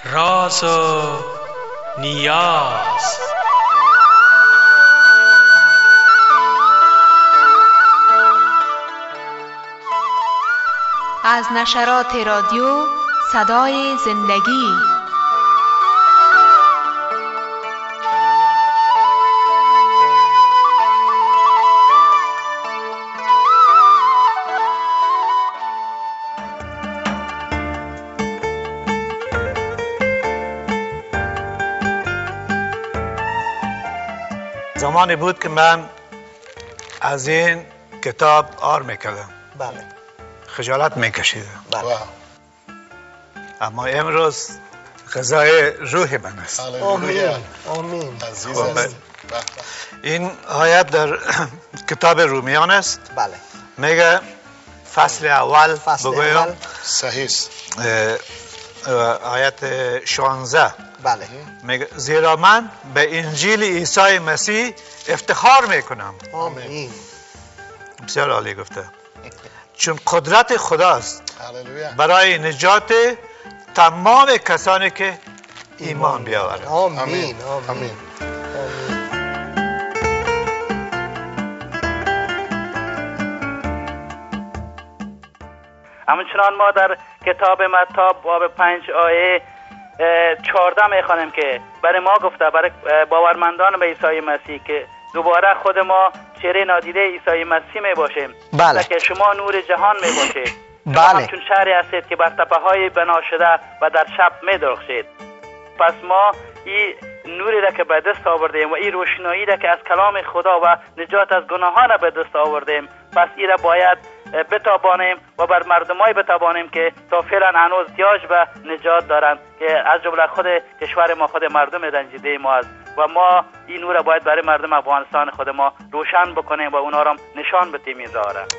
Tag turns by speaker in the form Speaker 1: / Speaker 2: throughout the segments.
Speaker 1: راز و نیاز.
Speaker 2: از نشرات رادیو صدای زندگی.
Speaker 3: زمانی بود که من از این کتاب آر میکردم.
Speaker 4: بله.
Speaker 3: خجالت میکشیدم.
Speaker 4: بله.
Speaker 3: اما امروز غذای روح من است.
Speaker 4: آمین. آمین.
Speaker 5: عزیز است.
Speaker 3: این آیت در کتاب رومیان است.
Speaker 4: بله.
Speaker 3: میگه فصل اول بگویم.
Speaker 5: صحیح است.
Speaker 3: آیت 16.
Speaker 4: بله.
Speaker 3: میگه زیرا من به انجیل عیسی مسیح افتخار میکنم.
Speaker 4: آمین.
Speaker 3: بسیار عالی گفته. چون قدرت خداست
Speaker 5: هللویا.
Speaker 3: برای نجات تمام کسانی که ایمان بیاورند.
Speaker 4: آمین.
Speaker 5: آمین.
Speaker 6: همچنان ما در کتاب متی باب 5 آیه 14 میخوانیم که برای ما گفته، برای باورمندان به عیسی مسیح، که دوباره خود ما چهره نادیده عیسی مسیح می باشیم.
Speaker 4: بله.
Speaker 6: که شما نور جهان می باشید.
Speaker 4: بله.
Speaker 6: شما همچون شهری هستید که بر تپه های بنا شده و در شب می درخشید. پس ما این نوری را که به دست آوردیم و این روشنایی را که از کلام خدا و نجات از گناهان به دست آوردیم، پس این را باید بتابانیم و بر مردمای بتابانیم که تا فعلا هنوز احتیاج به نجات دارند، که از جمله خود کشور ما، خود مردم رنجیده ما است و ما این نور را باید برای مردم افغانستان خود ما روشن بکنیم و اونها را نشان بدیم. این راه را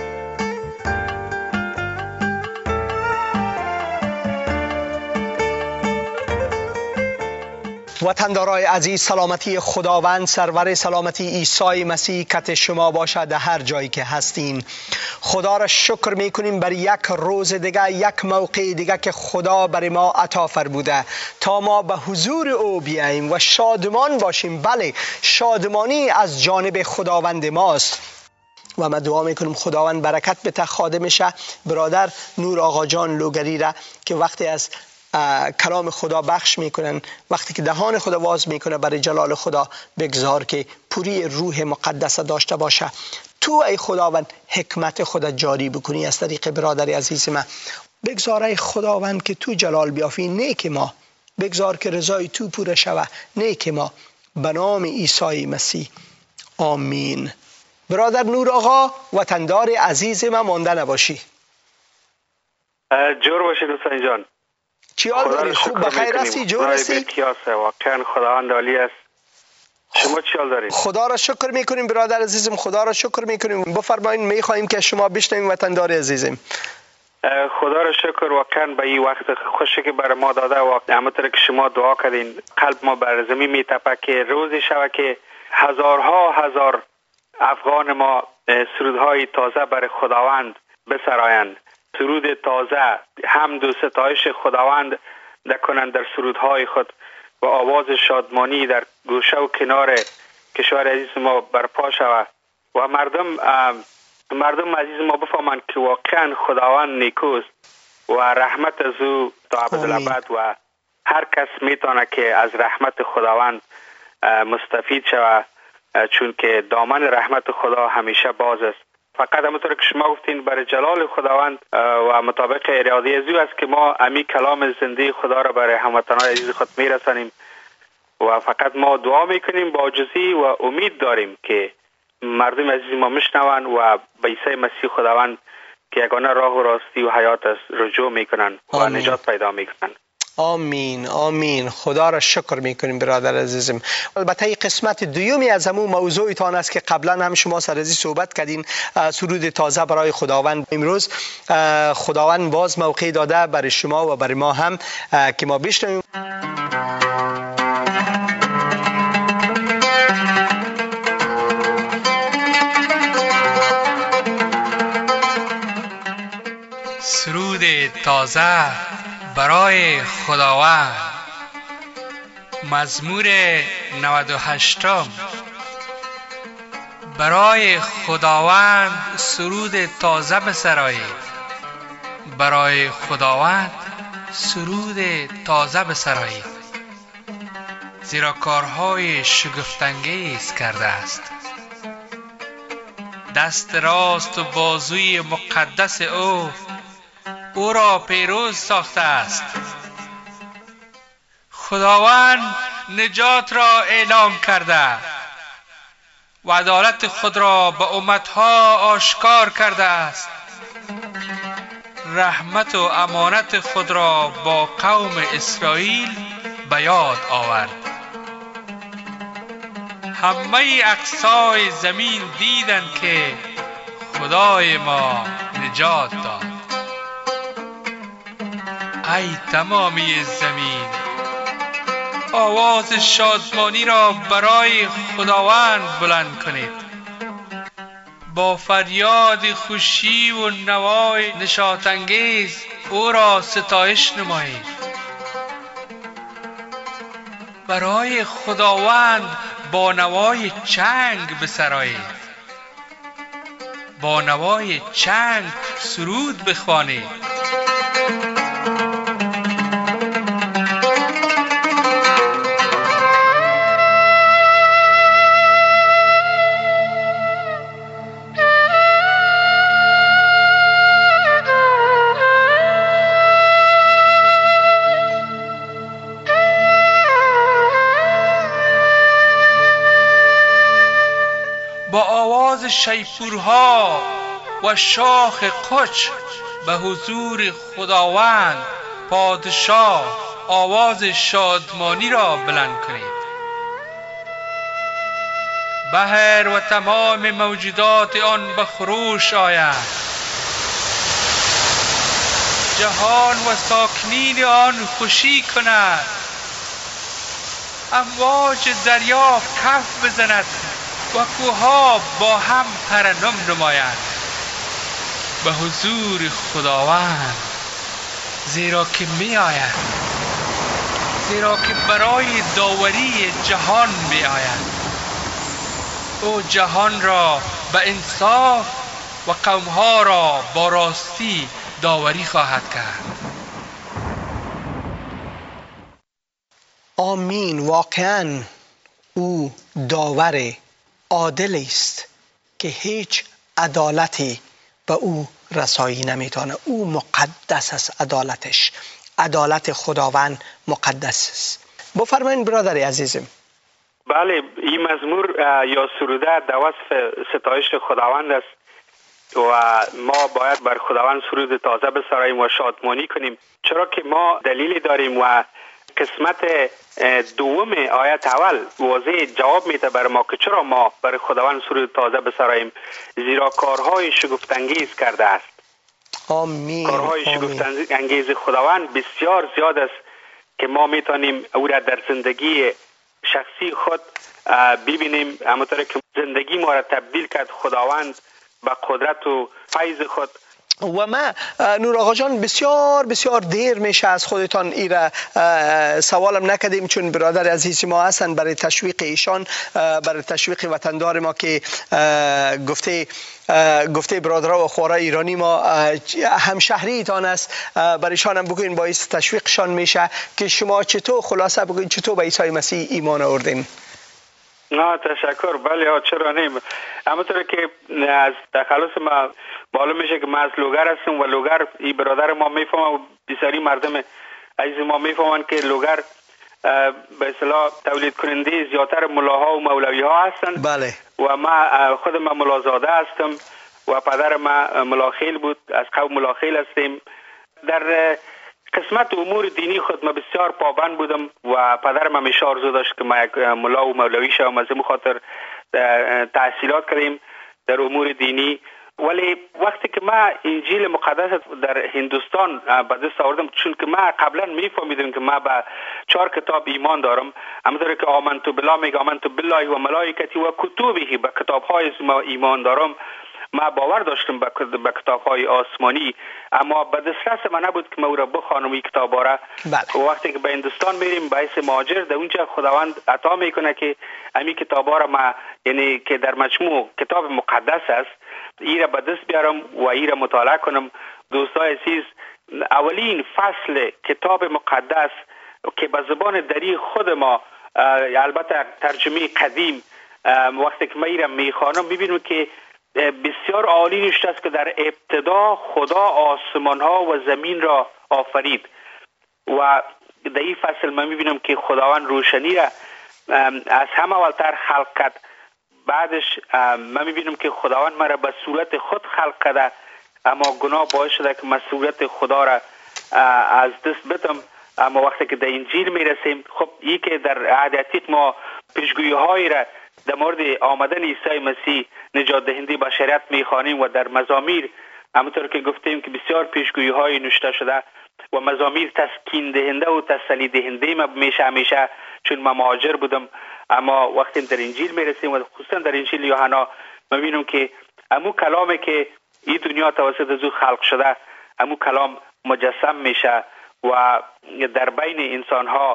Speaker 4: وطندارای عزیز، سلامتی خداوند سرور سلامتی عیسی مسیح کت شما باشد در هر جایی که هستین. خدا را شکر میکنیم بر یک روز دیگه، یک موقع دیگه که خدا بر ما عطا فرموده تا ما به حضور او بیاییم و شادمان باشیم. بله، شادمانی از جانب خداوند ماست و ما دعا میکنیم خداوند برکت بده خادمش برادر نور آقا جان لوگری را که وقتی از کلام خدا بخش میکنن، وقتی که دهان خدا باز میکنه برای جلال خدا، بگذار که پوری روح مقدس داشته باشه. تو ای خداوند حکمت خدا جاری بکنی از طریق برادر عزیز من. بگذار ای خداوند که تو جلال بیافی، نیک ما بگذار که رضای تو پوره شوه، نیک ما به نام عیسی مسیح. آمین. برادر نور آقا وطندار عزیز من مانده نباشی.
Speaker 6: جور باشید حسین جان.
Speaker 4: چی حال داری؟ خوب بخیر هستی؟ جور هستی؟
Speaker 6: واقعا خداوند عالی است. شما چی حال دارید؟
Speaker 4: خدا را شکر میکنیم برادر عزیزم، خدا را شکر میکنیم. بفرمایید، میخواهیم که شما بشنویم وطندار عزیزم.
Speaker 6: خدا را شکر واقعا به این وقت خوشی که برای ما داده. واقعا همونطور که شما دعا کردین قلب ما بر زمین میتپه که روزی شوه که هزارها هزار افغان ما سرودهای تازه برای خداوند بسرایند. سرود تازه، حمد و ستایش خداوند کنند در سرودهای خود و آواز شادمانی در گوشه و کنار کشور عزیز ما برپا شود و مردم عزیز ما بفهمند که واقعا خداوند نیکوست و رحمت از او تا ابدالابد و هر کس میتونه که از رحمت خداوند مستفید شود، چون که دامن رحمت خدا همیشه باز است. فقط همونطور که شما گفتین برای جلال خداوند و مطابق اراده از او است که ما امی کلام زنده خدا را برای هموطنان عزیز خود میرسانیم و فقط ما دعا میکنیم با عاجزی و امید داریم که مردم عزیز ما میشنوند و به عیسی مسیح خداوند که یگانه راه و راستی و حیات است رجوع میکنند و نجات پیدا میکنند.
Speaker 4: آمین. آمین. خدا را شکر میکنیم برادر عزیزم. البته این قسمت دومی از همون موضوعتان است که قبلا هم شما سر ازی صحبت کردین، سرود تازه برای خداوند. امروز خداوند باز موقع داده برای شما و برای ما هم که ما بشنویم.
Speaker 1: سرود تازه برای خداوند. مزمور 98. برای خداوند سرود تازه بسرایید. برای خداوند سرود تازه بسرایید، زیرا کارهای شگفت‌انگیز کرده است. دست راست و بازوی مقدس او را پیروز ساخته است. خداوند نجات را اعلام کرده و عدالت خود را به امتها آشکار کرده است. رحمت و امانت خود را با قوم اسرائیل به یاد آورد. همه اقصای زمین دیدند که خدای ما نجات داد. ای تمامی زمین، آواز شادمانی را برای خداوند بلند کنید. با فریاد خوشی و نوای نشاط‌انگیز او را ستایش نمایید. برای خداوند با نوای چنگ بسرایید. با نوای چنگ سرود بخوانید. با آواز شیپورها و شاخ قچ به حضور خداوند پادشاه آواز شادمانی را بلند کنید. بحر و تمام موجودات آن به خروش آیند. جهان و ساکنین آن خوشی کنند. امواج دریا کف بزند و کوه‌ها با هم ترنم نمایند به حضور خداوند، زیرا که می آید، زیرا که برای داوری جهان می آید. او جهان را به انصاف و قوم‌ها را با راستی داوری خواهد کرد.
Speaker 4: آمین. واقعاً او داور عادل است که هیچ عدالتی به او رسایی نمیتونه. او مقدس است. عدالت خداوند مقدس است. بفرمایید برادر عزیزم.
Speaker 6: بله، این مزمور یا سروده در وصف ستایش خداوند است و ما باید بر خداوند سرود تازه بسراییم و شادمانی کنیم، چرا که ما دلیلی داریم و قسمت دوم آیت اول واضح جواب میده بر ما که چرا ما بر خداوند سرود تازه بسراییم، زیرا کارهای شگفت‌انگیز کرده است.
Speaker 4: آمین.
Speaker 6: کارهای شگفت‌انگیز خداوند بسیار زیاد است که ما میتونیم او را در زندگی شخصی خود ببینیم. همونطور که زندگی ما را تبدیل کرد خداوند به قدرت و فیض خود.
Speaker 4: و ما نور آقا جان بسیار دیر میشه از خودتان ایره سوالم نکردیم، چون برادر عزیز ما هستن، برای تشویق ایشان، برای تشویق وطندار ما که گفته برادرها و خوارا ایرانی ما همشهری ایتان است، برایشان هم بگوین باعث تشویقشان میشه که شما چطور خلاصه بگوین چطور به عیسی مسیح ایمان آوردین.
Speaker 6: نه تشکر. بله چرا نیم. همونطور که از تخلص ما معلوم میشه که من از لوگر هستم و لوگر این برادر ما میفهمه و بسیاری مردم عزیز ما میفهمن که لوگر به اصطلاح تولید کننده زیادتر ملاها و مولوی ها هستند.
Speaker 4: بله.
Speaker 6: و ما خود من ملازاده هستم و پدر من ملاخیل بود، از قوم ملاخیل هستیم. در قسمت امور دینی خود من بسیار پابند بودم و پدرم همیشه آرزو داشت که من یک ملا و مولوی شوم. از این خاطر تحصیلات کردیم در امور دینی. ولی وقتی که من انجیل مقدس در هندوستان به دست آوردم، چون که من قبلا میفهمیدم که من به 4 کتاب ایمان دارم، همونطور که آمنت بالله میگه آمنت بالله و ملائکتی و کتبه، به کتاب‌های ما ایمان دارم ما باور داشتم به کتاب‌های آسمانی، اما به دسترس من نبود که ما او را بخوانم این کتاب‌ها را.
Speaker 4: بله.
Speaker 6: وقتی که به هندوستان میریم به حیث مهاجر، در اونجا خداوند عطا میکنه که همین کتاب‌ها را ما، یعنی که در مجموع کتاب مقدس است، این را به دست بیارم و این را مطالعه کنم. دوستای عزیز، اولین فصل کتاب مقدس که به زبان دری خود ما، البته ترجمه قدیم، وقتی که ما این را میخوانم میبینم که بسیار عالی نوشته است که در ابتدا خدا آسمان ها و زمین را آفرید و در این فصل من میبینم که خداوند روشنی را از همه اولتر خلق کرد. بعدش من میبینم که خداوند مرا به صورت خود خلق کرده، اما گناه باعث شده که من صورت خدا را از دست بدم. اما وقتی که در انجیل میرسیم، خب این که در عهد عتیق ما پیشگویی هایی را در مورد آمدن عیسی مسیح نجات دهنده بشریت میخوانیم و در مزامیر همونطور که گفتیم که بسیار پیشگویی های نوشته شده و مزامیر تسکین دهنده و تسلی دهنده ما میشه همیشه، چون من مهاجر بودم. اما وقتی در انجیل میرسیم و خصوصا در انجیل یوحنا میبینیم که همون کلامی که این دنیا توسط از او خلق شده، همون کلام مجسم میشه و در بین انسان ها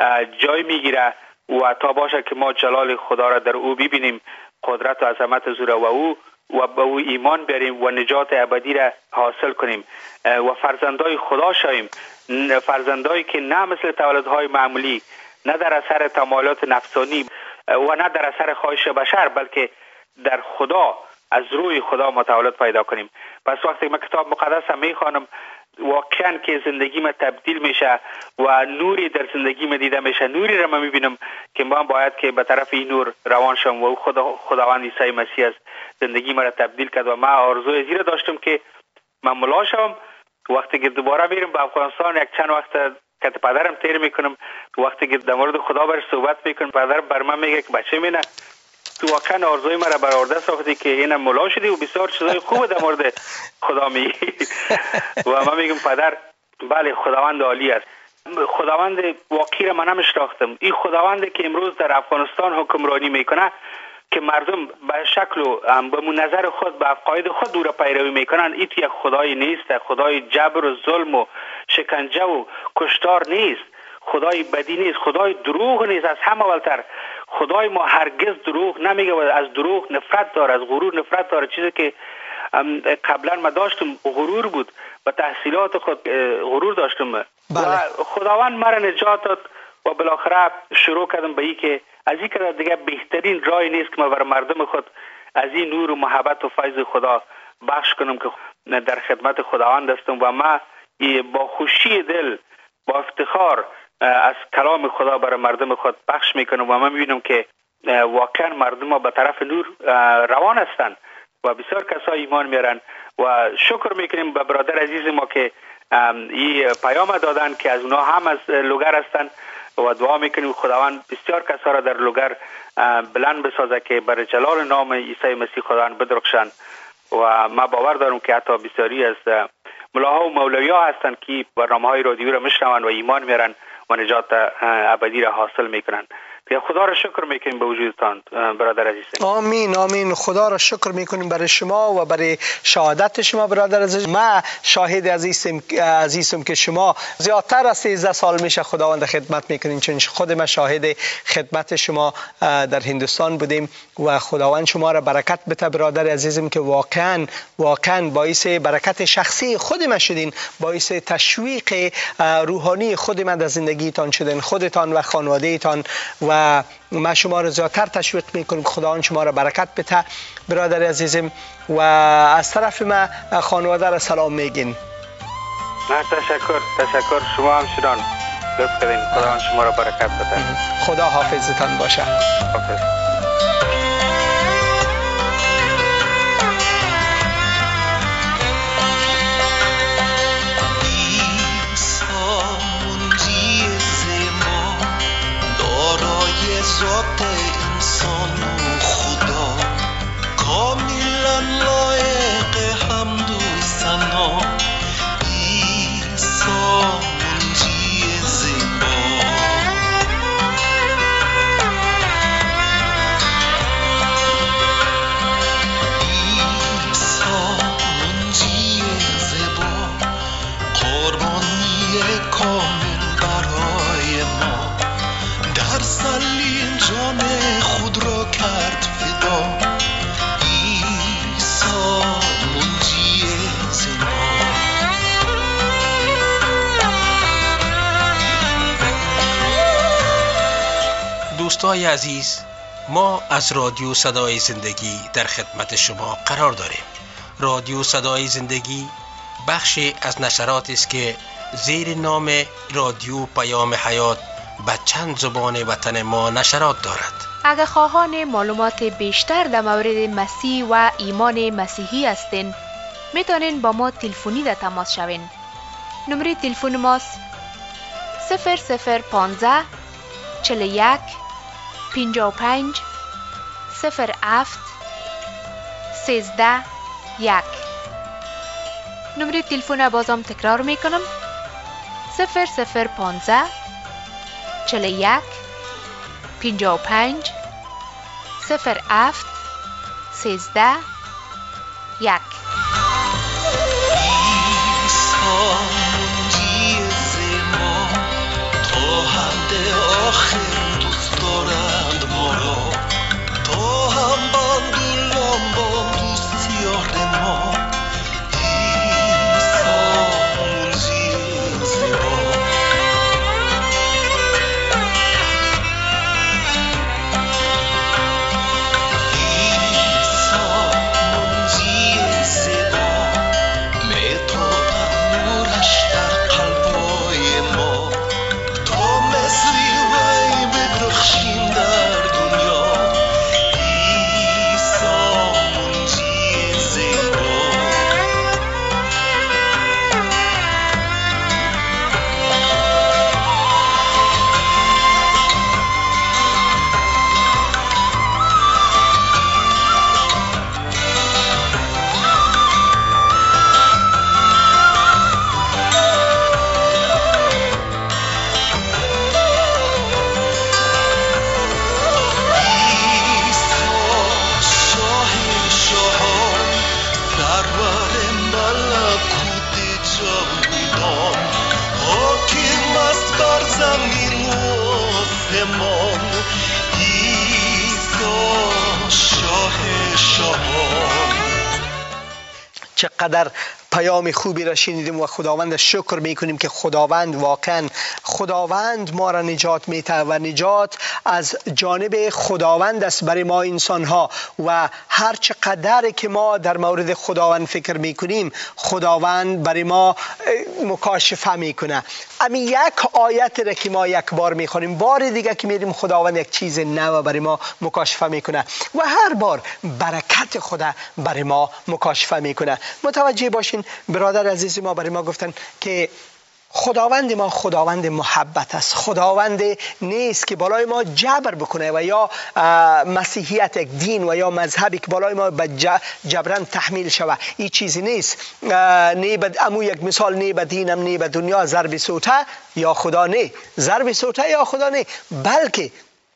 Speaker 6: جای میگیره و تا باشه که ما جلال خدا را در او ببینیم، قدرت و عظمت او را و به او ایمان بیاریم و نجات ابدی را حاصل کنیم و فرزندای خدا شویم، فرزندایی که نه مثل تولدهای معمولی، نه در اثر تمایلات نفسانی و نه در اثر خواهش بشر، بلکه در خدا، از روی خدا متولد پیدا کنیم. پس وقتی من کتاب مقدس میخوانم، واقعا که زندگی ما تبدیل میشه و نوری در زندگی ما دیده میشه، نوری را من میبینم که من باید که به طرف این نور روان شم و خداوند عیسی مسیح از زندگی ما را تبدیل کرد و من آرزوی زیرا داشتم که من ملا شم. وقتی که دوباره میرم به افغانستان، یک چند وقت که پدرم تیر میکنم، وقتی که در مورد خدا برش صحبت میکنم، پدرم بر من میگه که بچه مینه تو واقعا آرزوی مرا برآورده ساختی که اینم ملا شدی و بسیار چیزای خوب در مورد خدا میگی. و من میگم پدر بله، خداوند عالی است. خداوند واقعی را من نمیشناختم. این خداوند که امروز در افغانستان حکمرانی میکنه، که مردم به شکل و به نظر خود به عقاید خود او را پیروی میکنن، این یک خدای نیست، خدای جبر و ظلم و شکنجه و کشتار نیست، خدای بدی نیست، خدای دروغ نیست. از همه اولتر خدای ما هرگز دروغ نمیگه و از دروغ نفرت داره، از غرور نفرت داره. چیزی که قبلا ما داشتم غرور بود، و تحصیلات خود غرور داشتم. بله. و خداوند مرا نجات داد و بالاخره شروع کردم به این که از این که دیگه بهترین راه نیست که ما بر مردم خود از این نور و محبت و فیض خدا بخش کنم که در خدمت خداوند هستم و ما با خوشی دل، با افتخار از کلام خدا برای مردم خود بخش میکنم و من میبینم که واقعا مردم ما به طرف نور روان هستند و بسیار کسا ایمان میارن و شکر میکنیم به برادر عزیز ما که این پیام دادن که از اونها هم از لوگر هستند و دعا میکنیم خداوند بسیار کسا را در لوگر بلند بسازه که بر جلال نام عیسی مسیح خداوند بدرخشند. و ما باور دارم که حتی بسیاری از ملاها و مولوی‌ها هستند که برنامه‌های رادیویی را میشنوند و ایمان میارن و نجات ابدی را حاصل میکنن. خدا را شکر میکنیم به وجودتان برادر عزیز.
Speaker 4: آمین آمین. خدا را شکر میکنیم برای شما و برای شهادت شما برادر عزیز. ما شاهد عزیزم که شما زیادتر از 13 سال میشه خداوند خدمت میکنین، چون خود ما شاهد خدمت شما در هندوستان بودیم و خداوند شما را برکت بده برادر عزیزم که واقعا باعث برکت شخصی خود ما شدین، باعث تشویق روحانی خود ما در زندگیتان شدین، خودتان و خانوادهتان، و ما شما را زیادتر تشویق میکنیم. خداوند شما را برکت بده برادر عزیزم و از طرف ما خانواده را سلام میگین.
Speaker 6: تشکر شما هم شدان لطف کردین. خداوند شما را برکت بده.
Speaker 4: خدا حافظتان باشه.
Speaker 6: حافظ.
Speaker 5: ذات انسان و خدا کاملا لایق حمد و ثنا، عیسی منجی زیبا.
Speaker 7: دوستای عزیز، ما از رادیو صدای زندگی در خدمت شما قرار داریم. رادیو صدای زندگی بخشی از نشراتی است که زیر نام رادیو پیام حیات به چند زبان وطن ما نشرات دارد.
Speaker 2: اگر خواهان معلومات بیشتر در مورد مسیح و ایمان مسیحی هستین، میتونین با ما تلفنی در تماس شوین. نمره تلفن ماست 0015 41 55 07 13 1. نمره تلفن بازم تکرار میکنم 0015 41 55 07 13 1.
Speaker 4: چقدر پیام خوبی را شنیدیم و خداوند شکر میکنیم که خداوند واقعا خداوند ما را نجات میده و نجات از جانب خداوند است برای ما انسان ها. و هر چقدر که ما در مورد خداوند فکر میکنیم، خداوند برای ما مکاشفه میکنه. امی یک آیت را که ما یک بار میخونیم، بار دیگه که میریم خداوند یک چیز نو برای ما مکاشفه میکنه و هر بار برکت خدا برای ما مکاشفه میکنه. متوجه باشین برادر عزیز ما برای ما گفتن که خداوند ما خداوند محبت است. خداوند نیست که بالای ما جبر بکنه و یا مسیحیت یک دین و یا مذهبی که بالای ما به جبران تحمیل شوه. این چیزی نیست. نه به امو یک مثال، نه به دینم نه به دنیا ضرب سوته یا خدا، نه ضرب سوته یا خدا، نه بلکه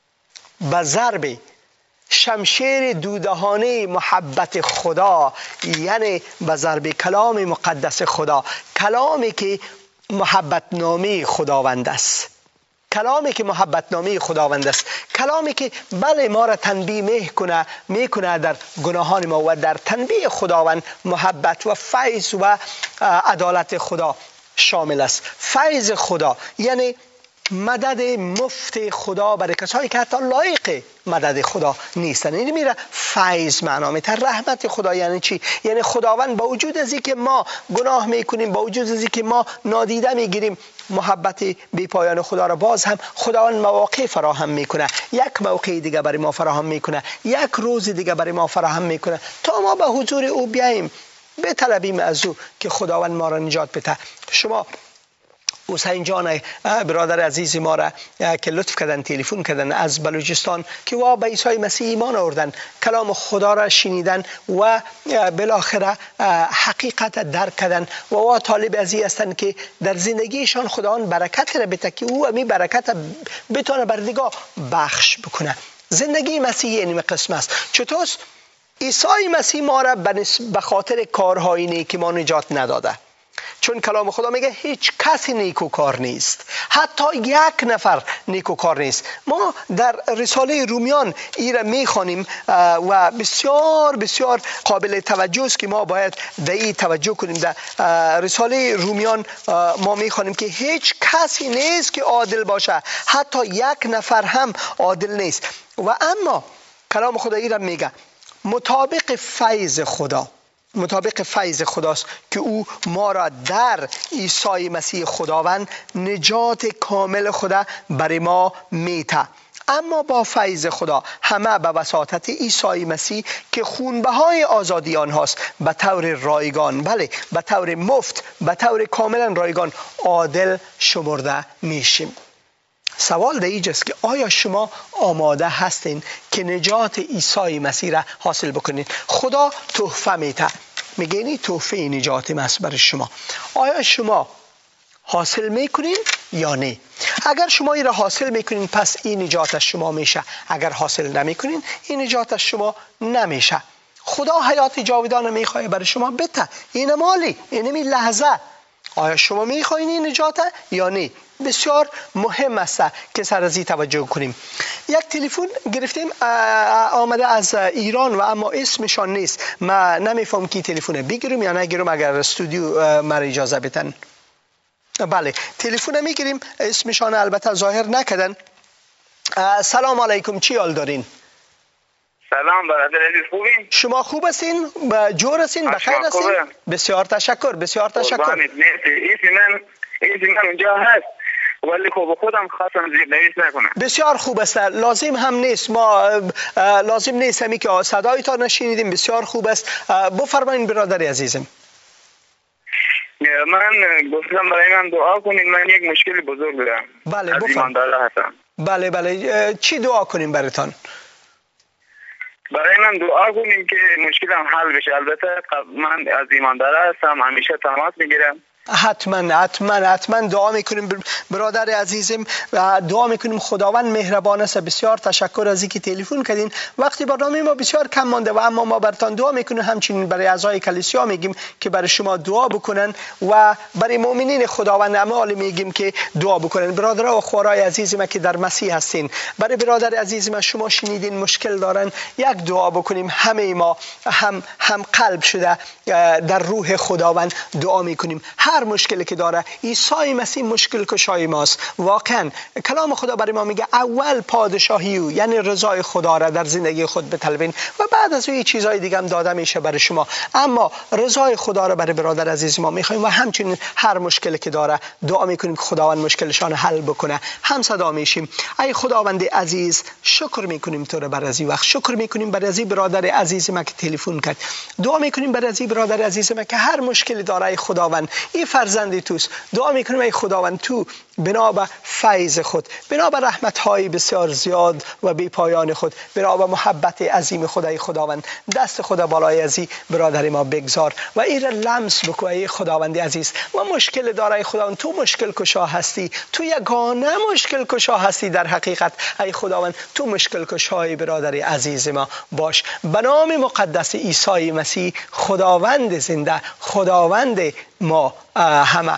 Speaker 4: به ضرب شمشیر دودهانه محبت خدا، یعنی به ضرب کلام مقدس خدا، کلامی که محبت نامی خداوند است، کلامی که محبت نامی خداوند است، کلامی که بله ما را تنبیه میکنه در گناهان ما و در تنبیه خداوند محبت و فیض و عدالت خدا شامل است. فیض خدا یعنی مدد مفت خدا برای کسانی که حتی لایق مدد خدا نیستن. این میره فیض معنا میتر. رحمت خدا یعنی چی؟ یعنی خداوند با وجود از اینکه ما گناه میکنیم، با وجود از اینکه ما نادیده میگیریم محبت بی پایان خدا را، باز هم خداوند مواقع فراهم میکنه. یک موقع دیگه برای ما فراهم میکنه، یک روز دیگه برای ما فراهم میکنه تا ما به حضور او بیاییم، بطلبیم از او که خداوند ما را نجات بده. شما حسین جان برادر عزیز ما را که لطف کردن تلفن کردن از بلوچستان که وا به عیسی مسیح ایمان آوردن، کلام خدا را شنیدن و بالاخره حقیقت درک کردن و وا طالب از این هستند که در زندگیشان خداوند برکت را بده که او همین برکت بتونه بر دیگه بخش بکنه. زندگی مسیحی این قسم است. چطور عیسی مسیح ما را به خاطر کارهای نیکی ما نجات نداده، چون کلام خدا میگه هیچ کسی نیکوکار نیست، حتی یک نفر نیکوکار نیست. ما در رساله رومیان این را میخوانیم و بسیار بسیار قابل توجه است که ما باید در این توجه کنیم. در رساله رومیان ما میخوانیم که هیچ کسی نیست که عادل باشه، حتی یک نفر هم عادل نیست. و اما کلام خدا ای را میگه مطابق فیض خداست که او ما را در عیسی مسیح خداوند نجات کامل خدا برای ما میته. اما با فیض خدا همه به وساطت عیسی مسیح که خونبهای آزادی آنهاست به طور رایگان، بله به طور مفت، به طور کاملا رایگان عادل شمرده میشیم. سوال در اینجاست که آیا شما آماده هستین که نجات عیسی مسیح را حاصل بکنید؟ خدا تحفه میده، میگه این تحفه نجات است برای شما. آیا شما حاصل میکنین یا نه؟ اگر شما این را حاصل میکنین پس این نجات از شما میشه، اگر حاصل نمیکنین این نجات از شما نمیشه. خدا حیات جاودانه میخواه برای شما بده، این مالی، این لحظه. آیا شما میخواین این نجات یا نه؟ بسیار مهم است که سر از این توجه کنیم. یک تلفن گرفتیم آمده از ایران و اما اسمشان نیست. من نمیفهم کی تلفونه، بگیرم یا نگیرم اگر استودیو مرا اجازه بدن؟ بله تلفن میگیریم، اسمشان البته ظاهر نکردن. سلام علیکم، چی حال دارین؟
Speaker 8: سلام برادر عزیز، خوبین؟
Speaker 4: شما خوب هستین؟ بجور هستین؟ بخیر هستین؟ بسیار تشکر، بسیار تشکر.
Speaker 8: ایسی من اونجا هست ولی خب خودم خواستم زیرنویس نکنم.
Speaker 4: بسیار خوب است، لازم هم نیست، ما لازم نیست همی که صدایتان نشنیدیم. بسیار خوب است، بفرمایید برادر عزیزم.
Speaker 8: من گفتم برای من دعا کنید، من یک مشکل بزرگ دارم.
Speaker 4: بله
Speaker 8: از ایماندار هستم.
Speaker 4: بله چی دعا کنیم براتان؟
Speaker 8: برای من دعا کنیم که مشکلم حل بشه. البته من از ایماندار هستم، همیشه تماس میگیرم. حتما دعا میکنیم برادر عزیزم، دعا میکنیم خداوند مهربان است. بسیار تشکر از اینکه تلفن کردین. وقتی برنامه ما بسیار کم مانده و اما ما براتون دعا میکنیم. همچنین برای اعضای کلیسا میگیم که برای شما دعا بکنن و برای مؤمنین خداوند اعمال میگیم که دعا بکنن. برادرها و خوارای عزیز ما که در مسیح هستین، برای برادر عزیز ما شما شنیدین مشکل دارن، یک دعا بکنیم. همه ما هم قلب شده در روح خداوند دعا میکنیم. هر مشکلی که داره عیسی مسیح مشکل کشای ماست. واقعا کلام خدا برای ما میگه اول پادشاهی او یعنی رضای خدا را در زندگی خود بطلبین و بعد از اون چیزهای دیگه هم داده میشه برای شما. اما رضای خدا را برای برادر عزیز ما میخوایم و همچنین هر مشکلی که داره دعا میکنیم که خداوند مشکلشان حل بکنه. هم صدا میشیم ای خداوند عزیز، شکر میکنیم تو را برای این وقت، شکر میکنیم برای این برادر عزیز ما که تلفن کرد. دعا میکنیم برای این برادر عزیز ما که هر مشکلی داره ای خداوند این فرزند توست. دعا میکنیم ای خداوند تو بنا به فیض خود، بنا به رحمت‌های بسیار زیاد و بی پایان خود، بنا به محبت عظیم خدای خداوند دست خدا بالای ازی برادر ما بگذار و این را لمس بکو ای خداوند عزیز. و مشکل داره ای خداوند، تو مشکل کشا هستی، تو یگانه مشکل کشا هستی. در حقیقت ای خداوند تو مشکل کشای برادر عزیز ما باش. به نام مقدس عیسی مسیح خداوند زنده، خداوند ما همه.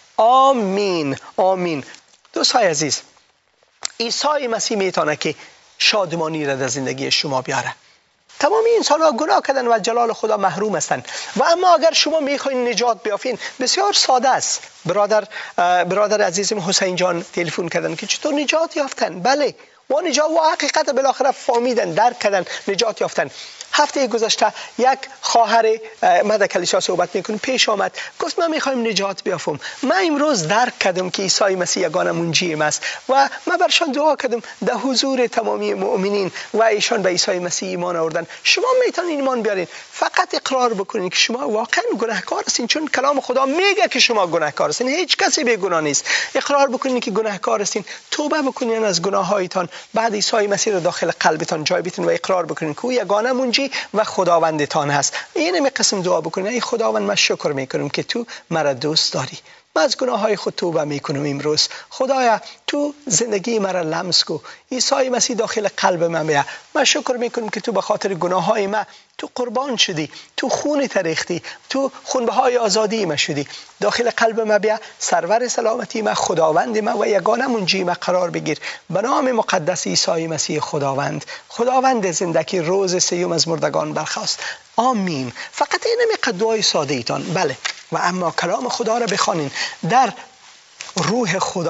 Speaker 8: آمین آمین. دوستای عزیز، عیسی مسیح میتونه که شادمانی را در زندگی شما بیاره. تمامی انسان ها گناه کردن و از جلال خدا محروم هستند و اما اگر شما میخواین نجات بیافین بسیار ساده است. برادر عزیزم حسین جان تلفن کردن که چطور نجات یافتن. بله و نجات و حقیقت بالاخره فهمیدن، درک کردن، نجات یافتن. هفته گذشته یک خواهر ما در کلیسا صحبت میکنیم پیش آمد، گفت من میخوایم نجات بیافم. من امروز درک کردم که عیسی مسیح یگانه منجیم است و من برشان دعا کردم در حضور تمامی مؤمنین و ایشان به عیسی مسیح ایمان آوردن. شما میتونین ایمان بیارین، فقط اقرار بکنین که شما واقعا گناهکار هستین، چون کلام خدا میگه که شما گناهکار هستین، هیچ کسی بی گناه نیست. اقرار بکنین که گناهکار هستین، توبه بکنین از گناههایتان، بعد عیسی مسیح را داخل قلبتان جای بدین و اقرار بکنین که او یگانه منجی و خداوندتان هست. این قسم دعا بکنین ای خداوند من شکر میکنم که تو مرا دوست داری. من از گناههای خود توبه میکنم امروز. خدایا تو زندگی مرا لمس کو. عیسی مسیح داخل قلب من بیا. من شکر میکنم که تو به خاطر گناههای من تو قربان شدی، تو خون ریختی، تو خونبهای آزادی من شدی. داخل قلب من بیا، سرور سلامتی من، خداوند من و یگانه منجی من قرار بگیر. به نام مقدس عیسی مسیح خداوند زنده که روز سیوم از مردگان برخاست. آمین. فقط این نمی دعای ساده ایتان. بله و اما کلام خدا را بخوانین در روح خدا.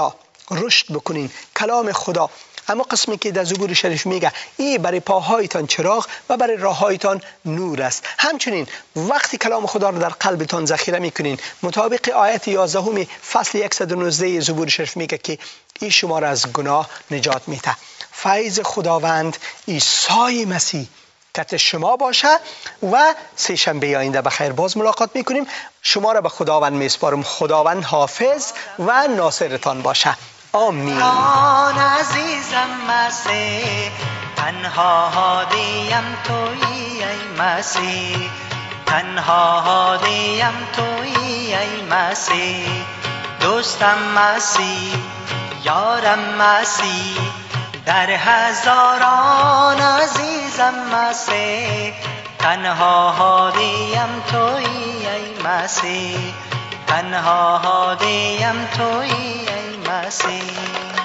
Speaker 4: رشد بکنین. کلام خدا، اما قسمی که در زبور شریف میگه این برای پاهایتان چراغ و برای راههایتان نور است. همچنین وقتی کلام خدا را در قلبتان ذخیره میکنین، مطابق آیت 11 فصل 119 زبور شریف میگه که این شما را از گناه نجات میده. فیض خداوند عیسی مسیح کت شما باشه و سه شنبه آینده بخیر باز ملاقات میکنیم. شما را به خداوند میسپارم. خداوند حافظ و ناصرتان باشه. آمین.
Speaker 9: عزیزم مسیح، تنها هادیم تویی ای مسیح، تنها هادیم تویی ای مسیح، دوستم مسیح، یارم مسیح، در هزاران عزیزم مسیح، تنها هادیم تویی ای مسیح، تنها هادیم تویی ای مسیح.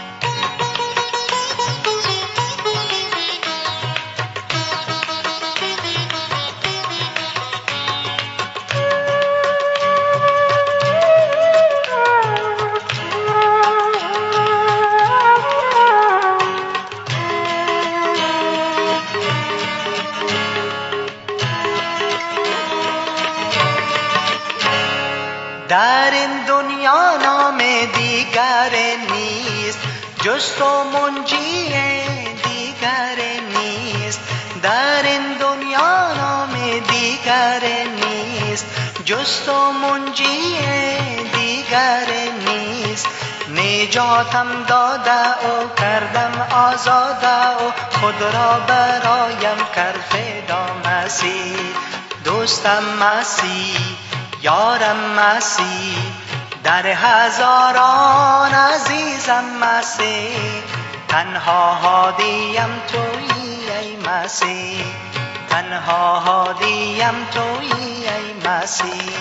Speaker 9: در این دنیا نام دیگر نیست جز تو، منجی دیگر نیست. در این دنیا نام دیگر نیست جز تو، منجی دیگر نیست. نجاتم داده و کردم آزاده و خود را برایم کرد فدا مسیح، دوستم مسیح، یارم مسیح، در هزاران عزیزم مسیح، تنها هادیم تویی ای مسیح، تنها هادیم تویی ای مسیح.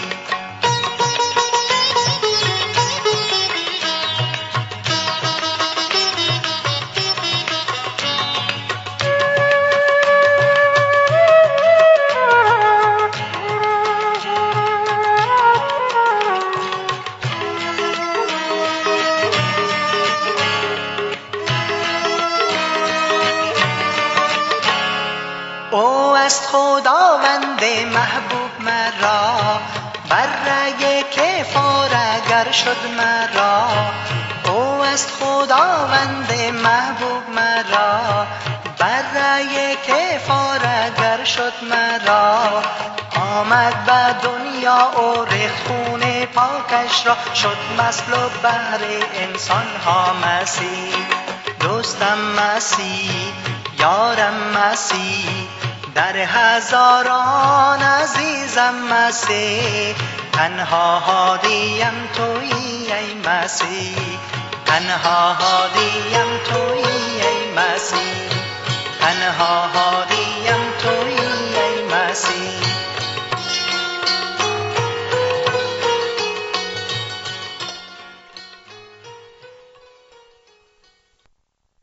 Speaker 9: او است خداوند محبوب مرا، بر رگ کفار اگر شد مرا. او است خداوند محبوب مرا، بر رگ کفار اگر شد مرا. آمد به دنیا و ریخت خون پاکش را، شد مصلوب بر انسان ها مسیح، دوستم مسیح، یارم مسیح، در هزاران عزیزم مسیح، تنها هادیم تویی ای مسیح، تنها هادیم تویی